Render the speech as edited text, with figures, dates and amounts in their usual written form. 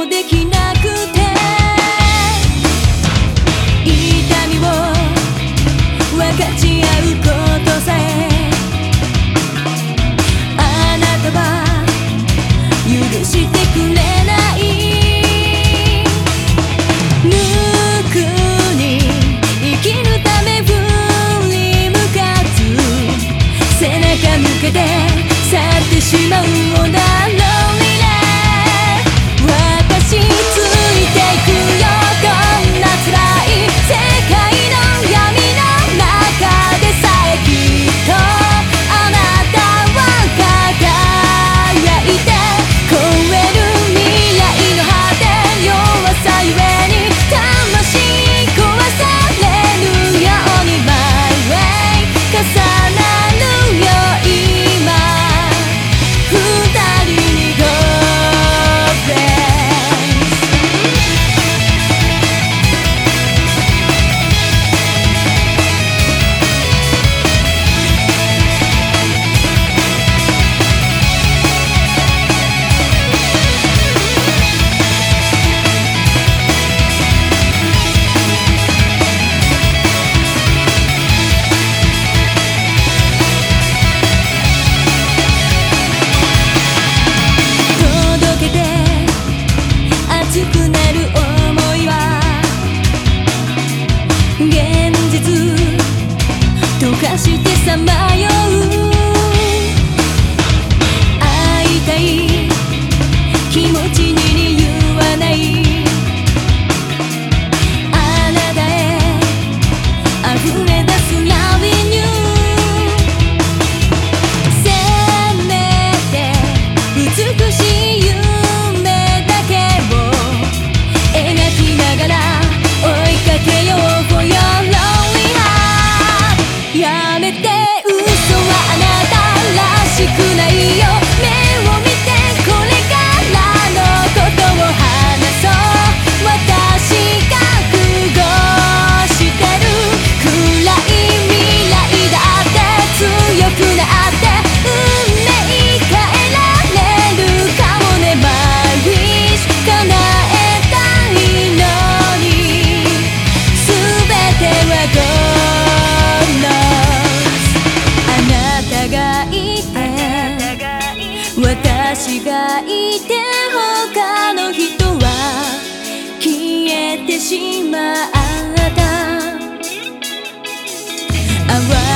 もできなくて、痛みを分かち合うことさえあなたは許してくれない。無垢に生きるため振り向かず背中向けて去ってしまうような私ついていくよ、どんな辛い世界の闇の中でさえきっとあなたは輝いて超える未来の果て、弱さゆえに魂壊されるように My way 重なるよ今二人に Go熱くなる想いは現実溶かしてさまよう、会いたい気持ちに言わない、あなたへ溢れ出すラビニュー、せめて美しい夢だけ描きながら追いかけよう For your lonely heart。 やめて嘘はあなたらしくないよ、目を見てこれからのことを話そう、私覚悟してる、暗い未来だって強くなって運命変えられるかもね My wish 叶えたいのに全ては God knows。 あなたがいて私がいて他の人は消えてしまった。